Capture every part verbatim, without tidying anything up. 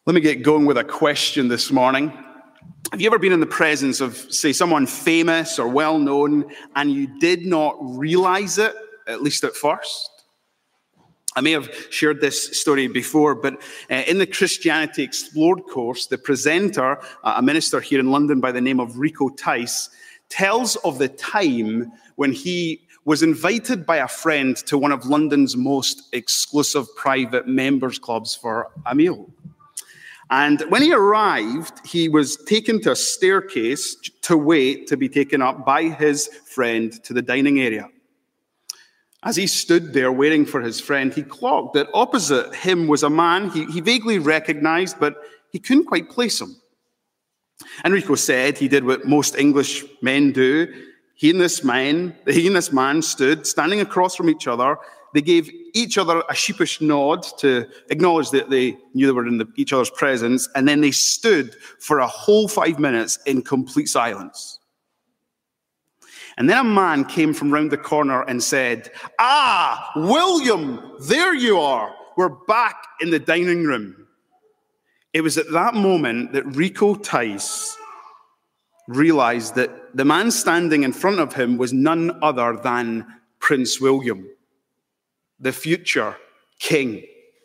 Let me get going with a question this morning. Have you ever been in the presence of, say, someone famous or well-known, and you did not realize it, at least at first? I may have shared this story before, but uh, in the Christianity Explored course, the presenter, uh, a minister here in London by the name of Rico Tice, tells of the time when he was invited by a friend to one of London's most exclusive private members clubs for a meal. And when he arrived, he was taken to a staircase to wait to be taken up by his friend to the dining area. As he stood there waiting for his friend, he clocked that opposite him was a man he, he vaguely recognized, but he couldn't quite place him. Enrico said he did what most English men do. He and this man, he and this man stood standing across from each other. They gave each other a sheepish nod to acknowledge that they knew they were in the, each other's presence, and then they stood for a whole five minutes in complete silence. And then a man came from round the corner and said, "Ah, William, there you are. We're back in the dining room." It was at that moment that Rico Tice realized that the man standing in front of him was none other than Prince William, the future king.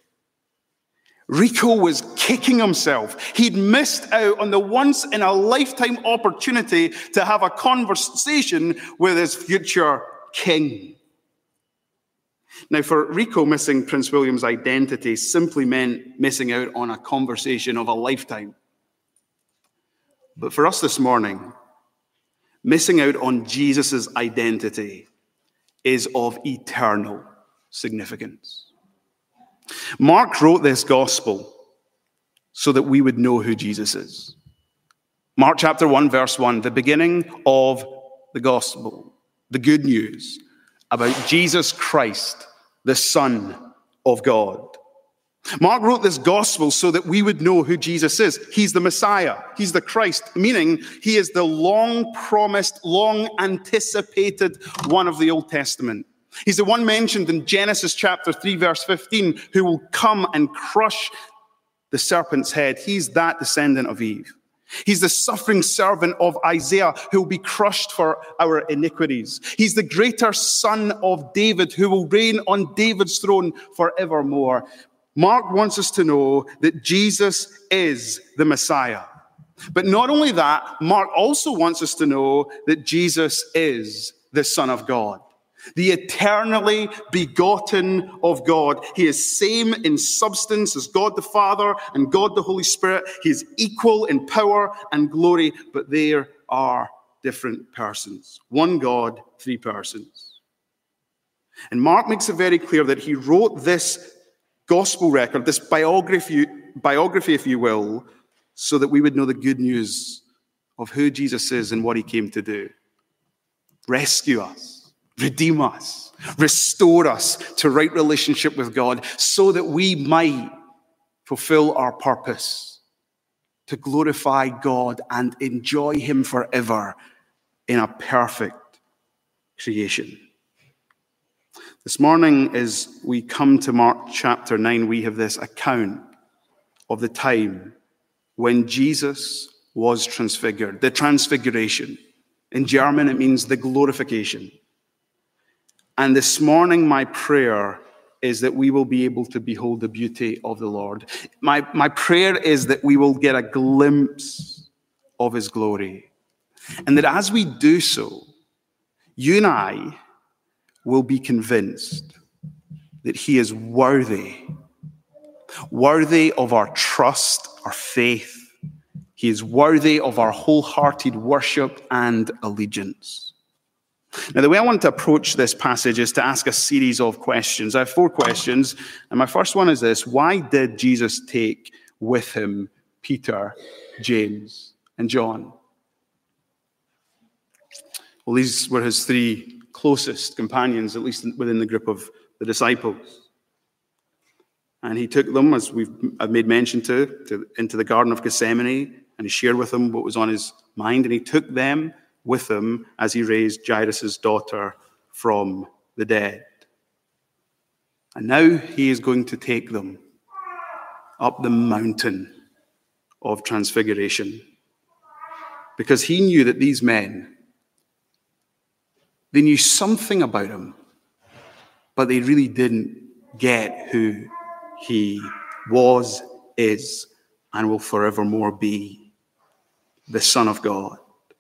Rico was kicking himself. He'd missed out on the once-in-a-lifetime opportunity to have a conversation with his future king. Now, for Rico, missing Prince William's identity simply meant missing out on a conversation of a lifetime. But for us this morning, missing out on Jesus' identity is of eternal significance. Mark wrote this gospel so that we would know who Jesus is. Mark chapter one, verse one, the beginning of the gospel, the good news about Jesus Christ, the Son of God. Mark wrote this gospel so that we would know who Jesus is. He's the Messiah. He's the Christ, meaning he is the long-promised, long-anticipated one of the Old Testament. He's the one mentioned in Genesis chapter three, verse fifteen, who will come and crush the serpent's head. He's that descendant of Eve. He's the suffering servant of Isaiah who will be crushed for our iniquities. He's the greater son of David who will reign on David's throne forevermore. Mark wants us to know that Jesus is the Messiah. But not only that, Mark also wants us to know that Jesus is the Son of God, the eternally begotten of God. He is same in substance as God the Father and God the Holy Spirit. He is equal in power and glory, but there are different persons. One God, three persons. And Mark makes it very clear that he wrote this gospel record, this biography, biography, if you will, so that we would know the good news of who Jesus is and what he came to do. Rescue us, redeem us, restore us to right relationship with God so that we might fulfill our purpose to glorify God and enjoy him forever in a perfect creation. This morning, as we come to Mark chapter nine, we have this account of the time when Jesus was transfigured, the transfiguration. In German, it means the glorification. And this morning, my prayer is that we will be able to behold the beauty of the Lord. My, my prayer is that we will get a glimpse of his glory. And that as we do so, you and I will be convinced that he is worthy, worthy of our trust, our faith. He is worthy of our wholehearted worship and allegiance. Now, the way I want to approach this passage is to ask a series of questions. I have four questions, and my first one is this: why did Jesus take with him Peter, James, and John? Well, these were his three closest companions, at least within the group of the disciples. And he took them, as we've I've made mention to, to, into the Garden of Gethsemane, and he shared with them what was on his mind, and he took them with him as he raised Jairus' daughter from the dead. And now he is going to take them up the mountain of Transfiguration. Because he knew that these men, they knew something about him, but they really didn't get who he was, is, and will forevermore be, the Son of God.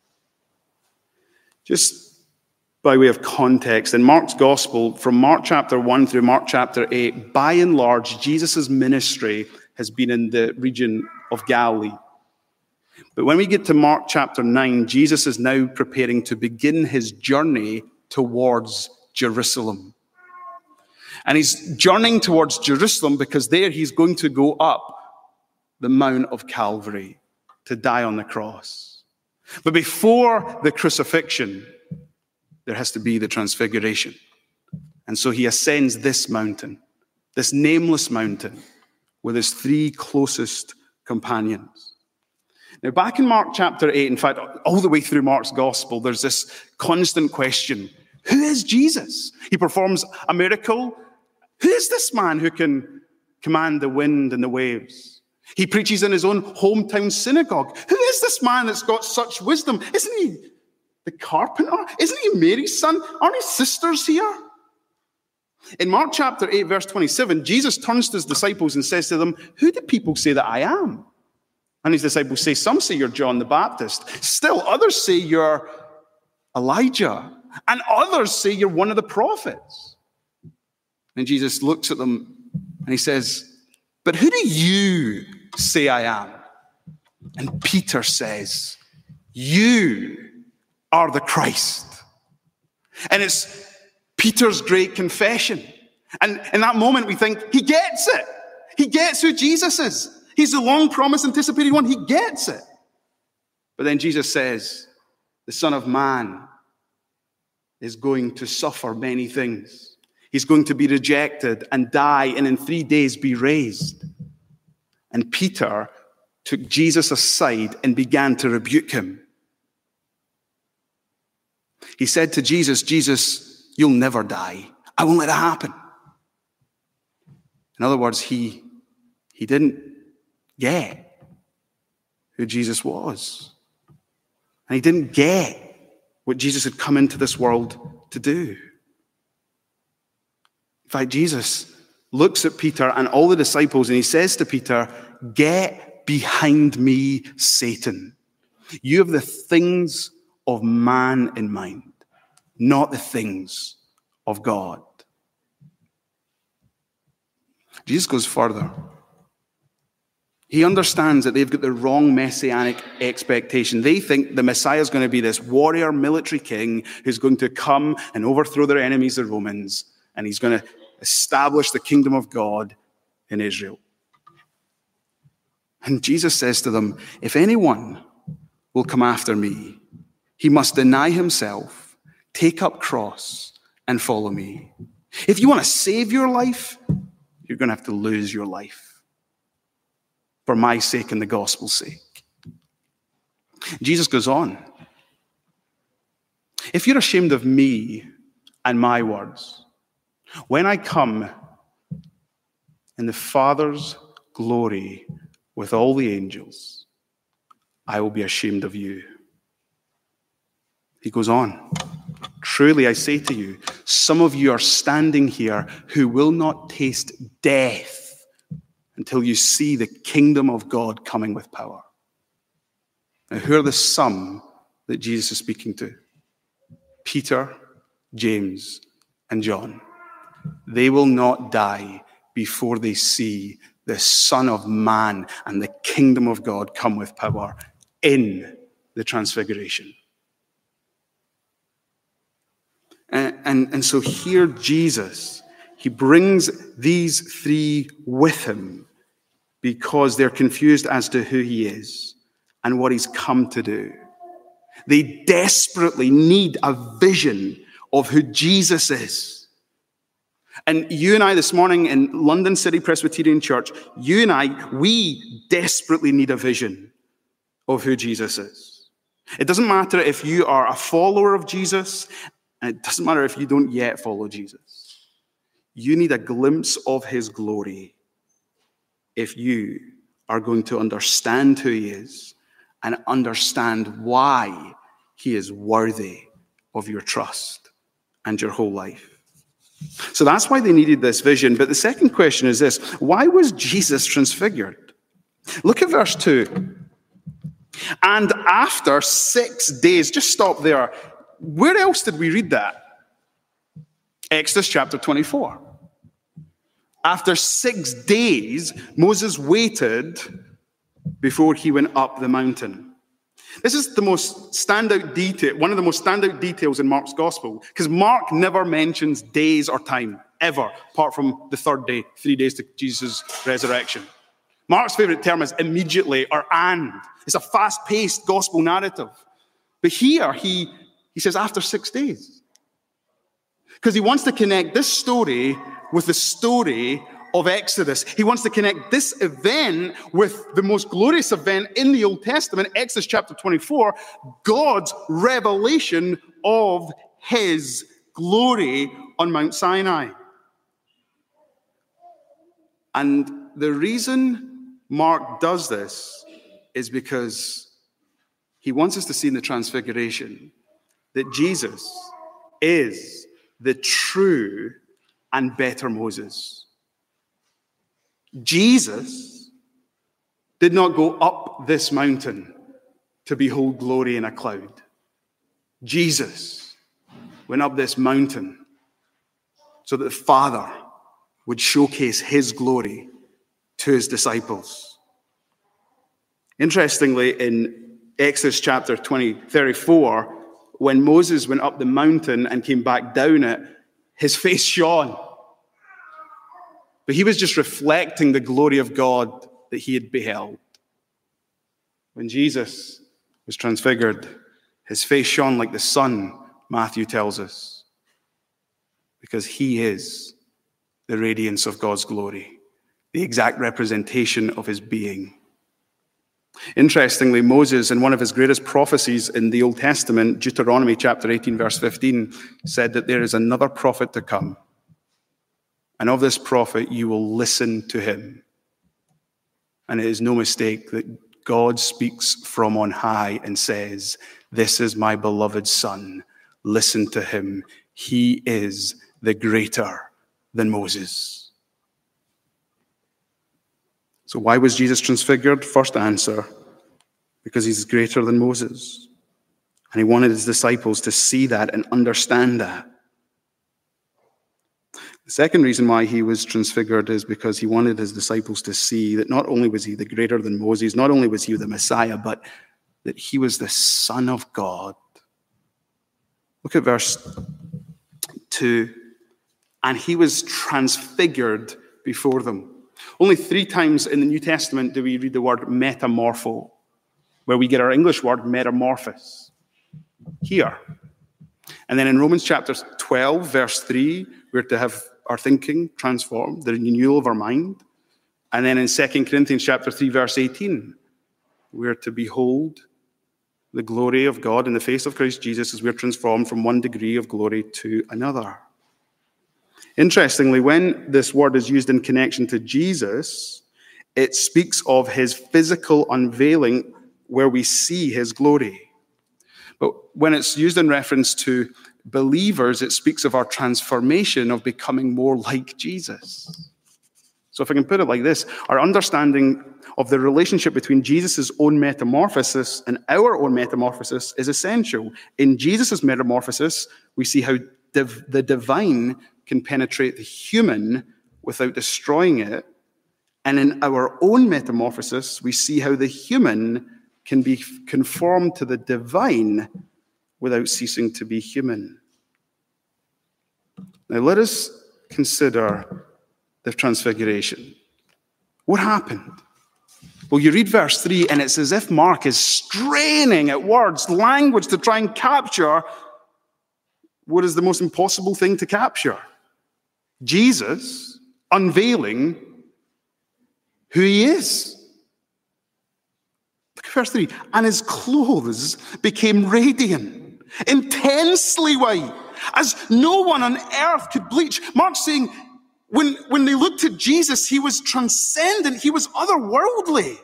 Just by way of context, in Mark's Gospel, from Mark chapter one through Mark chapter eight, by and large, Jesus' ministry has been in the region of Galilee. But when we get to Mark chapter nine, Jesus is now preparing to begin his journey towards Jerusalem. And he's journeying towards Jerusalem because there he's going to go up the Mount of Calvary to die on the cross. But before the crucifixion, there has to be the Transfiguration. And so he ascends this mountain, this nameless mountain, with his three closest companions. Now, back in Mark chapter eight, in fact, all the way through Mark's Gospel, there's this constant question: who is Jesus? He performs a miracle. Who is this man who can command the wind and the waves? He preaches in his own hometown synagogue. Who is this man that's got such wisdom? Isn't he the carpenter? Isn't he Mary's son? Aren't his sisters here? In Mark chapter eight, verse twenty-seven, Jesus turns to his disciples and says to them, who do people say that I am? And his disciples say, some say you're John the Baptist. Still, others say you're Elijah. And others say you're one of the prophets. And Jesus looks at them and he says, but who do you say I am? And Peter says, you are the Christ. And it's Peter's great confession. And in that moment we think, he gets it. He gets who Jesus is. He's the long-promised, anticipated one. He gets it. But then Jesus says, the Son of Man is going to suffer many things. He's going to be rejected and die and in three days be raised. And Peter took Jesus aside and began to rebuke him. He said to Jesus, Jesus, you'll never die. I won't let it happen. In other words, he, he didn't get who Jesus was. And he didn't get what Jesus had come into this world to do. In fact, Jesus looks at Peter and all the disciples and he says to Peter, get behind me, Satan. You have the things of man in mind, not the things of God. Jesus goes further. He understands that they've got the wrong messianic expectation. They think the Messiah is going to be this warrior military king who's going to come and overthrow their enemies, the Romans, and he's going to establish the kingdom of God in Israel. And Jesus says to them, if anyone will come after me, he must deny himself, take up cross, and follow me. If you want to save your life, you're going to have to lose your life. For my sake and the gospel's sake. Jesus goes on. If you're ashamed of me and my words, when I come in the Father's glory with all the angels, I will be ashamed of you. He goes on. Truly I say to you, some of you are standing here who will not taste death until you see the kingdom of God coming with power. Now, who are the some that Jesus is speaking to? Peter, James, and John. They will not die before they see the Son of Man and the kingdom of God come with power in the Transfiguration. And, and, and so here Jesus, he brings these three with him because they're confused as to who he is and what he's come to do. They desperately need a vision of who Jesus is. And you and I this morning in London City Presbyterian Church, you and I, we desperately need a vision of who Jesus is. It doesn't matter if you are a follower of Jesus, and it doesn't matter if you don't yet follow Jesus. You need a glimpse of his glory if you are going to understand who he is and understand why he is worthy of your trust and your whole life. So that's why they needed this vision. But the second question is this: why was Jesus transfigured? Look at verse two. And after six days, just stop there. Where else did we read that? Exodus chapter twenty-four. After six days, Moses waited before he went up the mountain. This is the most standout detail, one of the most standout details in Mark's gospel, because Mark never mentions days or time, ever, apart from the third day, three days to Jesus' resurrection. Mark's favorite term is immediately or and. It's a fast-paced gospel narrative. But here, he, he says after six days. Because he wants to connect this story with the story of Exodus. He wants to connect this event with the most glorious event in the Old Testament, Exodus chapter twenty-four, God's revelation of his glory on Mount Sinai. And the reason Mark does this is because he wants us to see in the Transfiguration that Jesus is the true and better Moses. Jesus did not go up this mountain to behold glory in a cloud. Jesus went up this mountain so that the Father would showcase his glory to his disciples. Interestingly, in Exodus chapter twenty, thirty-four, when Moses went up the mountain and came back down it, his face shone. But he was just reflecting the glory of God that he had beheld. When Jesus was transfigured, his face shone like the sun, Matthew tells us, because he is the radiance of God's glory, the exact representation of his being. Interestingly, Moses, in one of his greatest prophecies in the Old Testament, Deuteronomy chapter eighteen, verse fifteen, said that there is another prophet to come. And of this prophet, you will listen to him. And it is no mistake that God speaks from on high and says, "This is my beloved son. Listen to him. He is the greater than Moses." So why was Jesus transfigured? First answer, because he's greater than Moses. And he wanted his disciples to see that and understand that. The second reason why he was transfigured is because he wanted his disciples to see that not only was he the greater than Moses, not only was he the Messiah, but that he was the Son of God. Look at verse two. And he was transfigured before them. Only three times in the New Testament do we read the word metamorpho, where we get our English word metamorphosis. Here. And then in Romans chapter twelve, verse three, we're to have our thinking transformed, the renewal of our mind. And then in Second Corinthians chapter three, verse eighteen, we're to behold the glory of God in the face of Christ Jesus as we're transformed from one degree of glory to another. Interestingly, when this word is used in connection to Jesus, it speaks of his physical unveiling where we see his glory. But when it's used in reference to believers, it speaks of our transformation of becoming more like Jesus. So if I can put it like this, our understanding of the relationship between Jesus' own metamorphosis and our own metamorphosis is essential. In Jesus' metamorphosis, we see how div- the divine can penetrate the human without destroying it. And in our own metamorphosis, we see how the human can be conformed to the divine without ceasing to be human. Now let us consider the transfiguration. What happened? Well, you read verse three, and it's as if Mark is straining at words, language, to try and capture what is the most impossible thing to capture. Jesus unveiling who he is. Look at verse three. And his clothes became radiant, intensely white, as no one on earth could bleach. Mark's saying When, when they looked at Jesus, he was transcendent. He was otherworldly.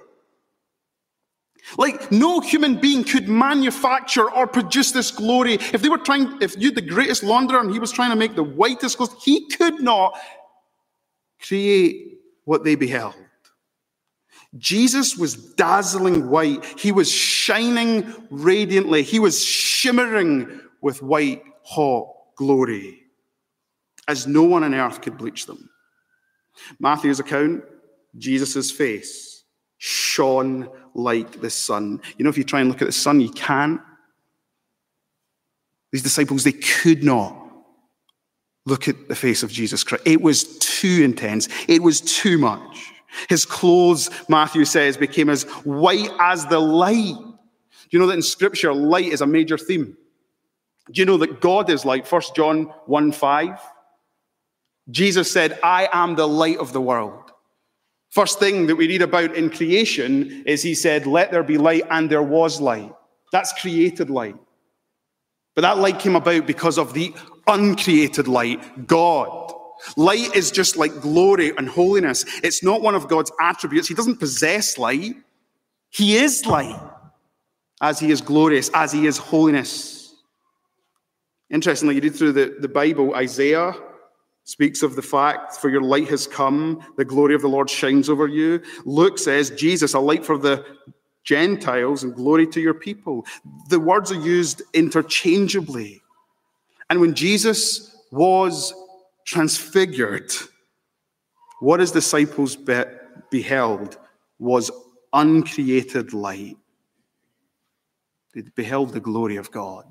Like no human being could manufacture or produce this glory. If they were trying, if you had the greatest launderer and he was trying to make the whitest clothes, he could not create what they beheld. Jesus was dazzling white. He was shining radiantly. He was shimmering with white, hot glory, as no one on earth could bleach them. Matthew's account, Jesus' face shone like the sun. You know, if you try and look at the sun, you can't. These disciples, they could not look at the face of Jesus Christ. It was too intense. It was too much. His clothes, Matthew says, became as white as the light. Do you know that in Scripture, light is a major theme? Do you know that God is light? First John one five. Jesus said, I am the light of the world. First thing that we read about in creation is he said, let there be light, and there was light. That's created light. But that light came about because of the uncreated light, God. Light is just like glory and holiness. It's not one of God's attributes. He doesn't possess light. He is light, as he is glorious, as he is holiness. Interestingly, you read through the, the Bible, Isaiah speaks of the fact, for your light has come, the glory of the Lord shines over you. Luke says, Jesus, a light for the Gentiles and glory to your people. The words are used interchangeably. And when Jesus was transfigured, what his disciples be- beheld was uncreated light. They beheld the glory of God.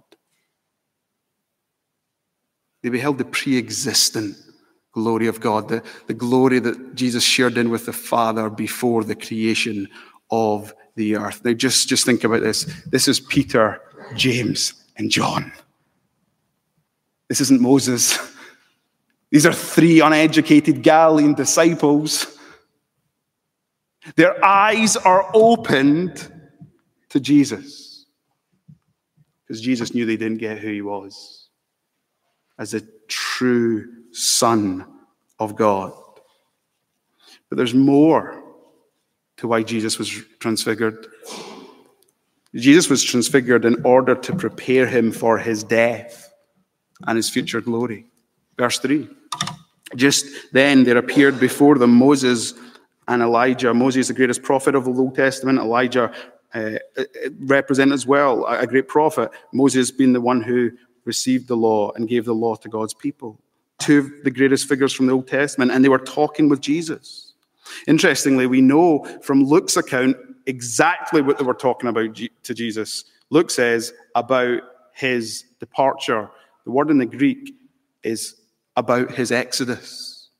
They beheld the pre-existent glory of God, the, the glory that Jesus shared in with the Father before the creation of the earth. Now just, just think about this. This is Peter, James, and John. This isn't Moses. These are three uneducated Galilean disciples. Their eyes are opened to Jesus, because Jesus knew they didn't get who he was as a true Son of God. But there's more to why Jesus was transfigured. Jesus was transfigured in order to prepare him for his death and his future glory. Verse three. Just then there appeared before them Moses and Elijah. Moses, the greatest prophet of the Old Testament. Elijah uh, represented as well a great prophet. Moses being the one who received the law and gave the law to God's people. Two of the greatest figures from the Old Testament, and they were talking with Jesus. Interestingly, we know from Luke's account exactly what they were talking about to Jesus. Luke says about his departure. The word in the Greek is about his exodus.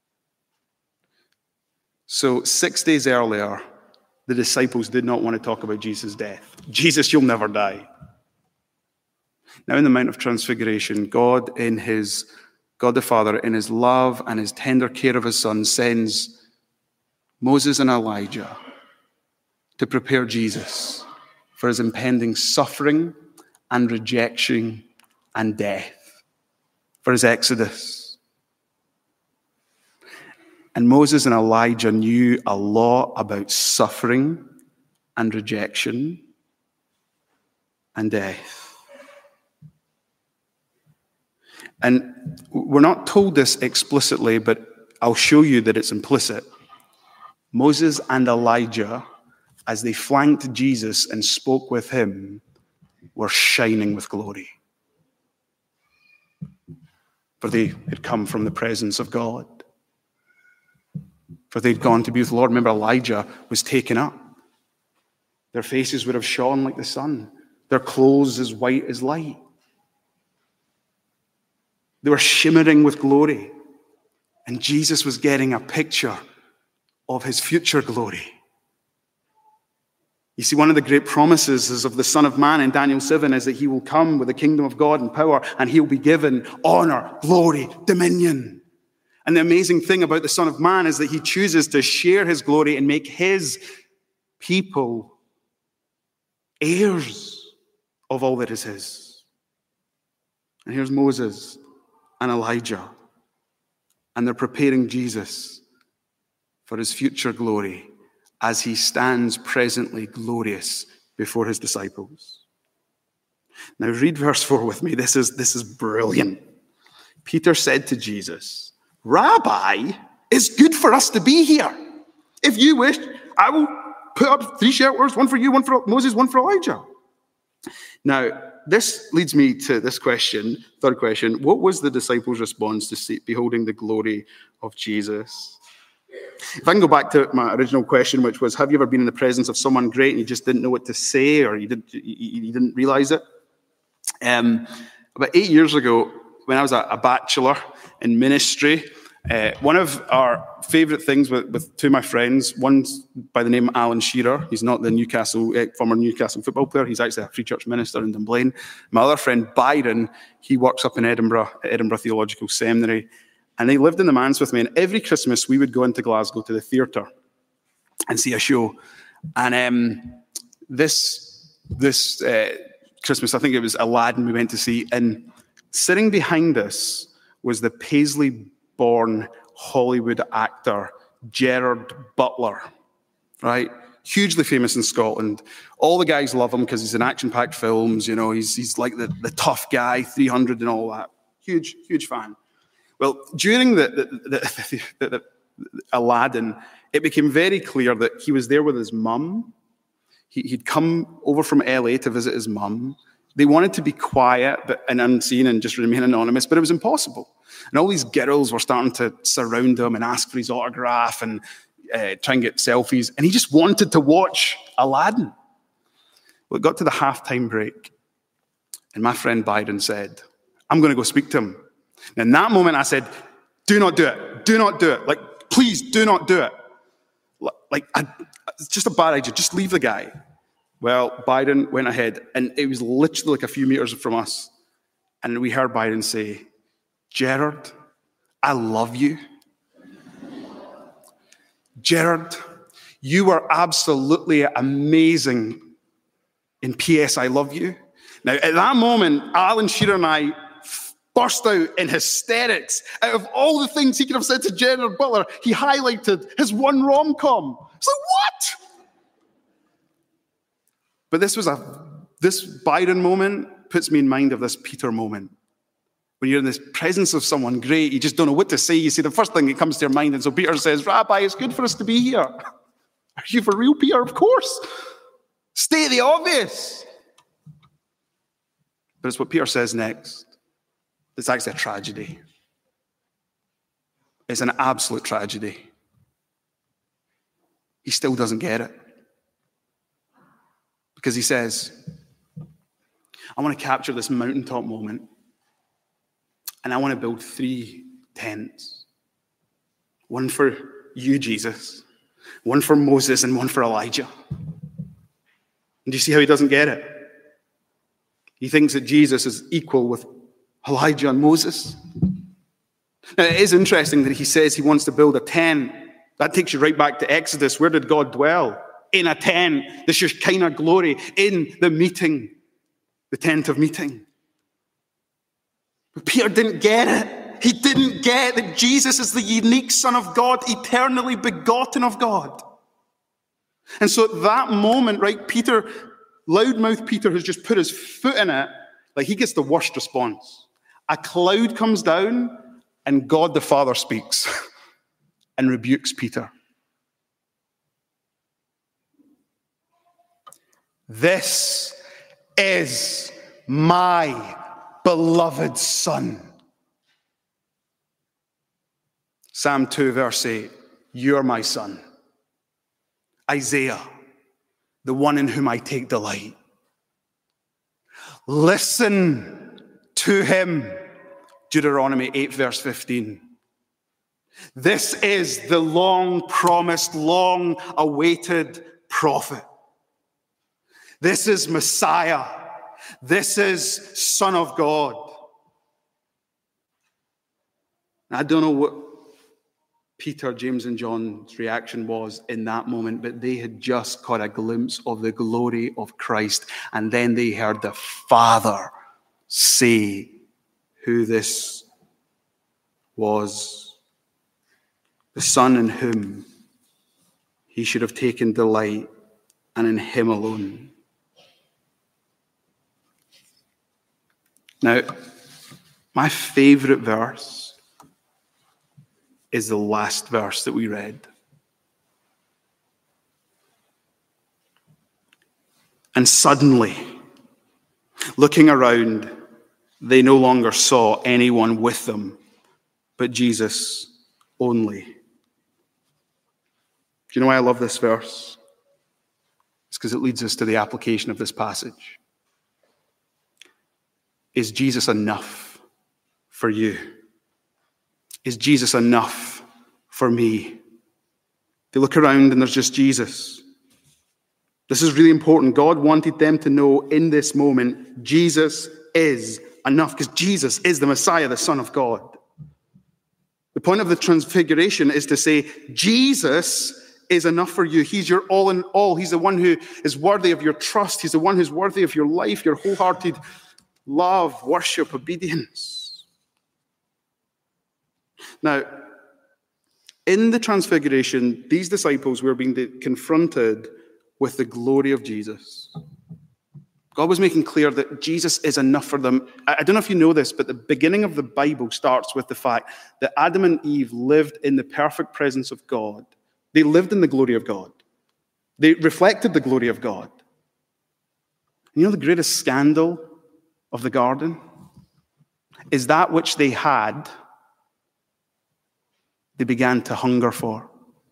So six days earlier, the disciples did not want to talk about Jesus' death. Jesus, you'll never die. Now in the Mount of Transfiguration, God in his, God the Father, in his love and his tender care of his Son, sends Moses and Elijah to prepare Jesus for his impending suffering and rejection and death, for his exodus. And Moses and Elijah knew a lot about suffering and rejection and death. And we're not told this explicitly, but I'll show you that it's implicit. Moses and Elijah, as they flanked Jesus and spoke with him, were shining with glory. For they had come from the presence of God. For they'd gone to be with the Lord. Remember, Elijah was taken up. Their faces would have shone like the sun. Their clothes as white as light. They were shimmering with glory. And Jesus was getting a picture of his future glory. You see, one of the great promises of the Son of Man in Daniel seven is that he will come with the kingdom of God and power, and he'll be given honor, glory, dominion. And the amazing thing about the Son of Man is that he chooses to share his glory and make his people heirs of all that is his. And here's Moses and Elijah And they're preparing Jesus for his future glory as he stands presently glorious before his disciples. Now read verse four with me. This is, this is brilliant. Peter said to Jesus, "Rabbi, it's good for us to be here. If you wish, I will put up three shelters, one for you, one for Moses, one for Elijah." Now, this leads me to this question, third question. What was the disciples' response to see, beholding the glory of Jesus? If I can go back to my original question, which was, have you ever been in the presence of someone great and you just didn't know what to say, or you didn't, you, you didn't realize it? Um, about eight years ago, when I was a, a bachelor in ministry, uh, one of our favourite things with, with two of my friends, one's by the name of Alan Shearer. He's not the Newcastle, uh, former Newcastle football player. He's actually a Free Church minister in Dunblane. My other friend, Byron, he works up in Edinburgh, at Edinburgh Theological Seminary. And they lived in the manse with me. And every Christmas, we would go into Glasgow to the theatre and see a show. And um, this, this uh, Christmas, I think it was Aladdin we went to see. And sitting behind us was the Paisley-born Hollywood actor, Gerard Butler, right? Hugely famous in Scotland. All the guys love him because he's in action-packed films. You know, he's, he's like the, the tough guy, three hundred and all that. Huge, huge fan. Well, during the, the, the, the, the, the Aladdin, it became very clear that he was there with his mum. He, he'd come over from L A to visit his mum. They wanted to be quiet but, and unseen and just remain anonymous, but it was impossible. And all these girls were starting to surround him and ask for his autograph and uh, try and get selfies. And he just wanted to watch Aladdin. Well, it got to the halftime break. And my friend Byron said, "I'm going to go speak to him." And in that moment, I said, "Do not do it. Do not do it. Like, please do not do it. Like, I, it's just a bad idea. Just leave the guy." Well, Byron went ahead, and it was literally like a few meters from us. And we heard Byron say, "Gerard, I love you. Gerard, you were absolutely amazing in P S I love you." Now, at that moment, Alan Shearer and I burst out in hysterics. Out of all the things he could have said to Gerard Butler, he highlighted his one rom-com. It's like, what? But this was a, this Byron moment puts me in mind of this Peter moment. When you're in the presence of someone great, you just don't know what to say. You see the first thing that comes to your mind. And so Peter says, "Rabbi, it's good for us to be here." Are you for real, Peter? Of course. State the obvious. But it's what Peter says next. It's actually a tragedy. It's an absolute tragedy. He still doesn't get it. Because he says, "I want to capture this mountaintop moment, and I want to build three tents. One for you, Jesus, one for Moses, and one for Elijah." And do you see how he doesn't get it? He thinks that Jesus is equal with Elijah and Moses. Now, it is interesting that he says he wants to build a tent. That takes you right back to Exodus. Where did God dwell? In a tent. The Shekinah glory in the meeting, the tent of meeting. But Peter didn't get it. He didn't get that Jesus is the unique Son of God, eternally begotten of God. And so at that moment, right, Peter, loudmouth Peter, has just put his foot in it, like he gets the worst response. A cloud comes down and God the Father speaks and rebukes Peter. "This is my beloved Son." Psalm two, verse eight, "You're my Son." Isaiah, "The one in whom I take delight." Listen to him. Deuteronomy eight, verse fifteen. This is the long-promised, long-awaited prophet. This is Messiah. This is Son of God. I don't know what Peter, James, and John's reaction was in that moment, but they had just caught a glimpse of the glory of Christ, and then they heard the Father say who this was the Son in whom he should have taken delight, and in him alone. Now, my favorite verse is the last verse that we read. And suddenly, looking around, they no longer saw anyone with them, but Jesus only. Do you know why I love this verse? It's because it leads us to the application of this passage. Is Jesus enough for you? Is Jesus enough for me? They look around and there's just Jesus. This is really important. God wanted them to know in this moment, Jesus is enough, because Jesus is the Messiah, the Son of God. The point of the transfiguration is to say, Jesus is enough for you. He's your all in all. He's the one who is worthy of your trust. He's the one who's worthy of your life, your wholehearted love, worship, obedience. Now, in the transfiguration, these disciples were being confronted with the glory of Jesus. God was making clear that Jesus is enough for them. I don't know if you know this, but the beginning of the Bible starts with the fact that Adam and Eve lived in the perfect presence of God. They lived in the glory of God. They reflected the glory of God. You know the greatest scandal of the garden is that which they had, they began to hunger for.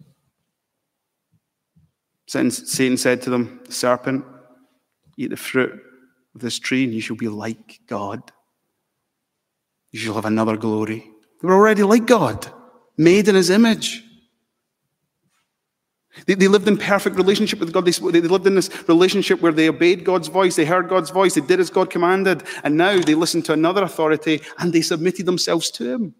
Satan said to them, the serpent, eat the fruit of this tree and you shall be like God. You shall have another glory. They were already like God, made in his image. They, they lived in perfect relationship with God. They, they lived in this relationship where they obeyed God's voice. They heard God's voice. They did as God commanded. And now they listened to another authority and they submitted themselves to him.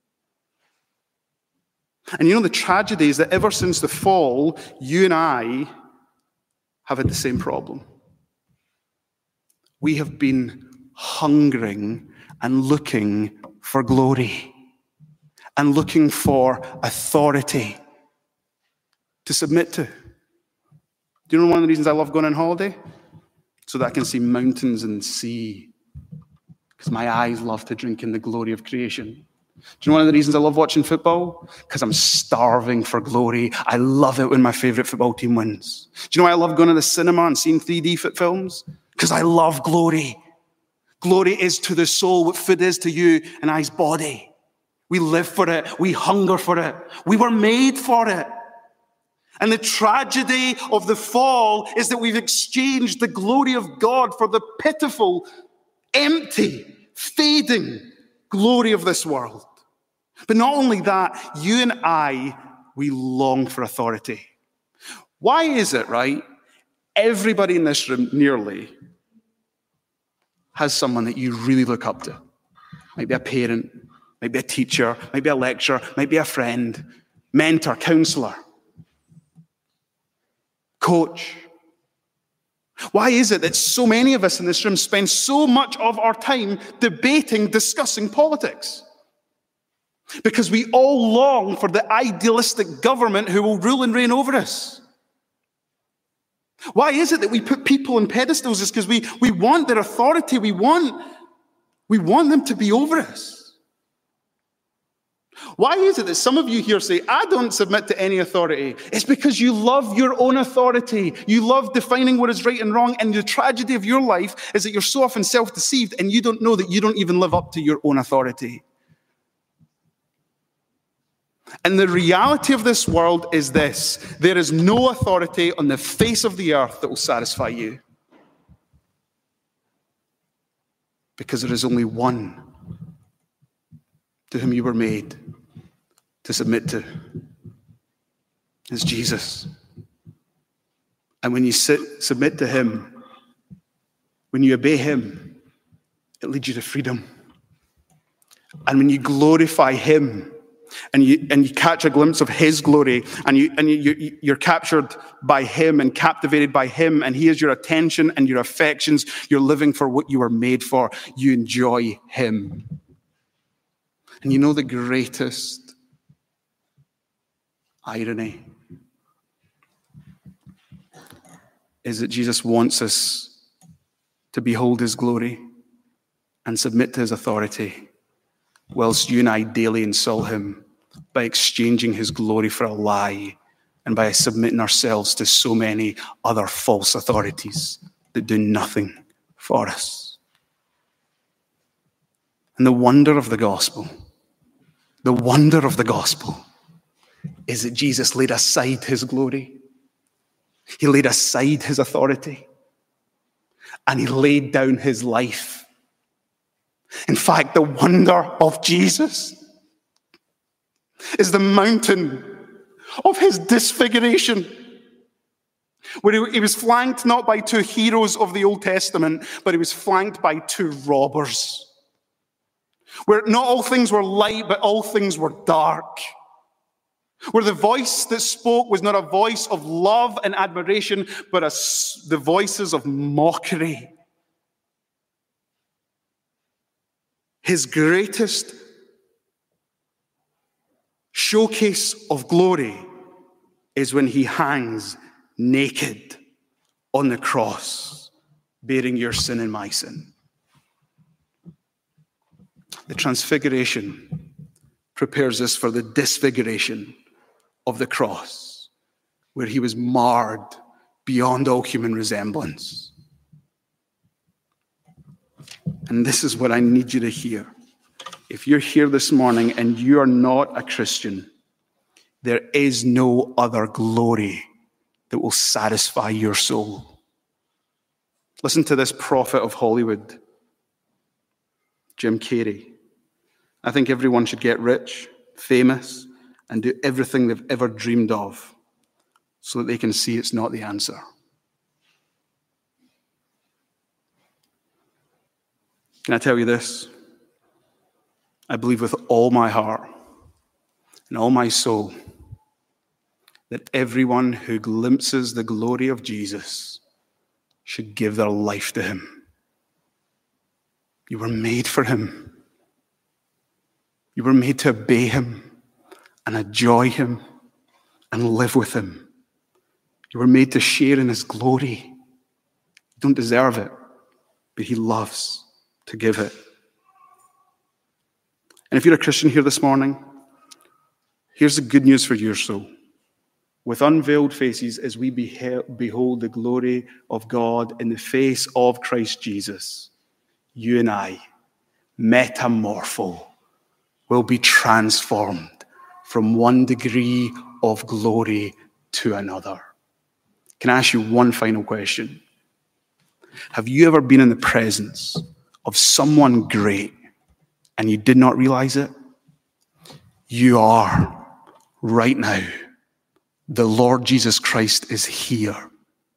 And you know the tragedy is that ever since the fall, you and I have had the same problem. We have been hungering and looking for glory and looking for authority to submit to. Do you know one of the reasons I love going on holiday? So that I can see mountains and sea. Because my eyes love to drink in the glory of creation. Do you know one of the reasons I love watching football? Because I'm starving for glory. I love it when my favorite football team wins. Do you know why I love going to the cinema and seeing three D films? Because I love glory. Glory is to the soul what food is to you and I's body. We live for it. We hunger for it. We were made for it. And the tragedy of the fall is that we've exchanged the glory of God for the pitiful, empty, fading glory of this world. But not only that, you and I, we long for authority. Why is it, right? Everybody in this room, nearly, has someone that you really look up to. Might be a parent, might be a teacher, might be a lecturer, might be a friend, mentor, counselor, coach. Why is it that so many of us in this room spend so much of our time debating, discussing politics? Because we all long for the idealistic government who will rule and reign over us. Why is it that we put people on pedestals? It's because we, we want their authority. We want, we want them to be over us. Why is it that some of you here say, I don't submit to any authority? It's because you love your own authority. You love defining what is right and wrong. And the tragedy of your life is that you're so often self-deceived and you don't know that you don't even live up to your own authority. And the reality of this world is this: there is no authority on the face of the earth that will satisfy you. Because there is only one to whom you were made to submit to. It's Jesus. And when you sit, submit to him, when you obey him, it leads you to freedom. And when you glorify him, and you and you catch a glimpse of his glory, and you and you, you you're captured by him and captivated by him, and he is your attention and your affections, you're living for what you were made for. You enjoy him. And you know the greatest irony is that Jesus wants us to behold his glory and submit to his authority, whilst you and I daily insult him by exchanging his glory for a lie and by submitting ourselves to so many other false authorities that do nothing for us. And the wonder of the gospel, the wonder of the gospel is that Jesus laid aside his glory. He laid aside his authority. And he laid down his life. In fact, the wonder of Jesus is the mountain of his disfiguration, where he, he was flanked not by two heroes of the Old Testament, but he was flanked by two robbers, where not all things were light, but all things were dark, where the voice that spoke was not a voice of love and admiration, but a, the voices of mockery. His greatest showcase of glory is when he hangs naked on the cross, bearing your sin and my sin. The transfiguration prepares us for the disfiguration of the cross, where he was marred beyond all human resemblance. And this is what I need you to hear. If you're here this morning and you are not a Christian, there is no other glory that will satisfy your soul. Listen to this prophet of Hollywood, Jim Carrey. I think everyone should get rich, famous, and do everything they've ever dreamed of so that they can see it's not the answer. Can I tell you this? I believe with all my heart and all my soul that everyone who glimpses the glory of Jesus should give their life to him. You were made for him. You were made to obey him and enjoy him and live with him. You were made to share in his glory. You don't deserve it, but he loves to give it. And if you're a Christian here this morning, here's the good news for your soul. With unveiled faces, as we behold the glory of God in the face of Christ Jesus, you and I, metamorpho, will be transformed from one degree of glory to another. Can I ask you one final question? Have you ever been in the presence of someone great and you did not realize it? You are right now. The Lord Jesus Christ is here.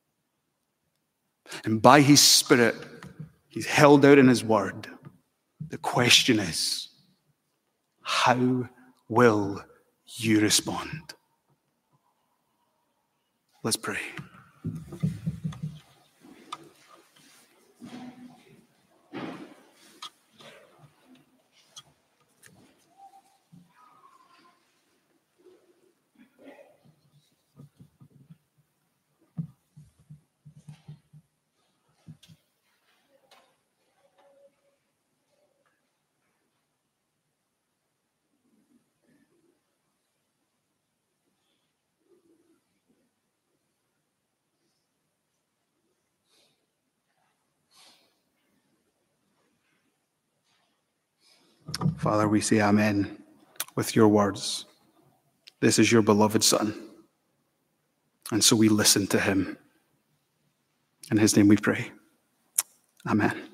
And by his Spirit, he's held out in his word. The question is, how will you respond? Let's pray. Father, we say amen with your words. This is your beloved Son. And so we listen to him. In his name we pray. Amen.